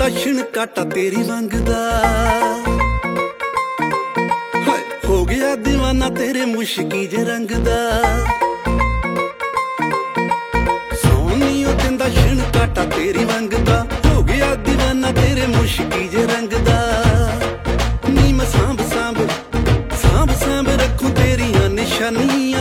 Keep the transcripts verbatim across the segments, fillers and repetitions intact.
ਦਿੰਦਾ ਛਿਣ ਕਾਟਾ ਤੇਰੀ ਮੰਗਦਾ। ਹਾਏ ਹੋ ਗਿਆ دیਵਾਨਾ ਤੇਰੇ ਮੁਸ਼ਕੀ ਜੇ ਰੰਗ ਦਾ। ਸੋਹਣੀ ਉਹ ਦਿੰਦਾ ਛਿਣ ਕਾਟਾ ਤੇਰੀ ਮੰਗਦਾ। ਹੋ ਗਿਆ دیਵਾਨਾ ਤੇਰੇ ਮੁਸ਼ਕੀ ਜੇ ਰੰਗ ਦਾ। ਨੀ ਮੈਂ ਸਾਂਭ ਸਾਂਭ ਸਾਂਭ ਸਾਂਭ ਰੱਖੂ ਤੇਰੀਆਂ ਨਿਸ਼ਾਨੀਆਂ।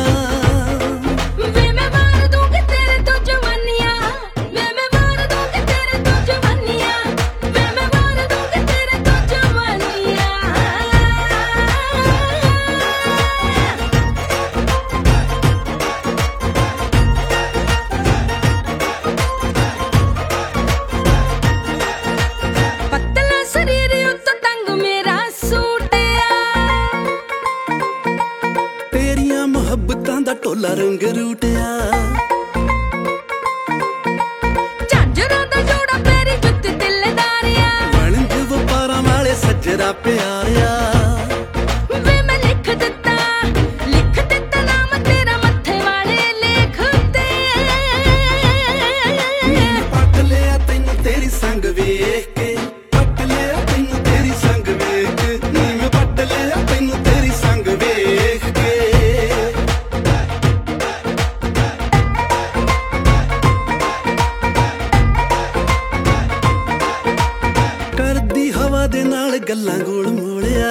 ਮੁਹੱਬਤਾਂ ਦਾ ਢੋਲਾ ਰੰਗ ਰੂਟਿਆ। ਝਾਂਜਰਾਂ ਦਾ ਜੋੜਾ ਪੈਰੀ ਜੁੱਤੀ ਦਿਲਦਾਰਿਆ। ਵਣਜ ਵਪਾਰਾਂ ਵਾਲੇ ਸੱਜਰਾ ਪਿਆਰਿਆ। ਵੇ ਮੈਂ ਲਿਖ ਦਿੱਤਾ ਲਿਖ ਦਿੱਤਾ ਨਾਮ ਤੇਰਾ ਮੱਥੇ ਵਾਲੇ ਲੇਖ ਤੇ। ਪੱਟ ਲਿਆ ਤੈਨੂੰ ਤੇਰੀ ਸੰਗ ਵੇਖ ਕੇ। ਪੱਟ ਲਿਆ ਤੈਨੂੰ ਤੇਰੀ ਸੰਗ ਵੇਖ ਕੇ। ਨੀ ਮੈਂ ਪੱਟ ਲਿਆ ਤੈਨੂੰ ਤੇਰੀ ਸੰਗ ਵੇਖ ਕੇ। ਕਰਦੀ ਹਵਾ ਦੇ ਨਾਲ ਗੱਲਾਂ ਗੋਲ ਮੋਲਿਆ।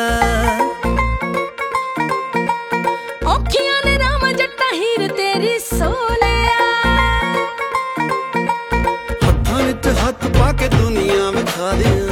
ਔਖੀਆਂ ਨੇ ਰਾਵਾਂ ਜੱਟਾਂ ਹੀਰ ਤੇਰੀ ਸੋਲਿਆ। ਹੱਥਾਂ ਵਿੱਚ ਹੱਥ ਪਾ ਕੇ ਦੁਨੀਆ ਵਿਖਾ ਦੇ।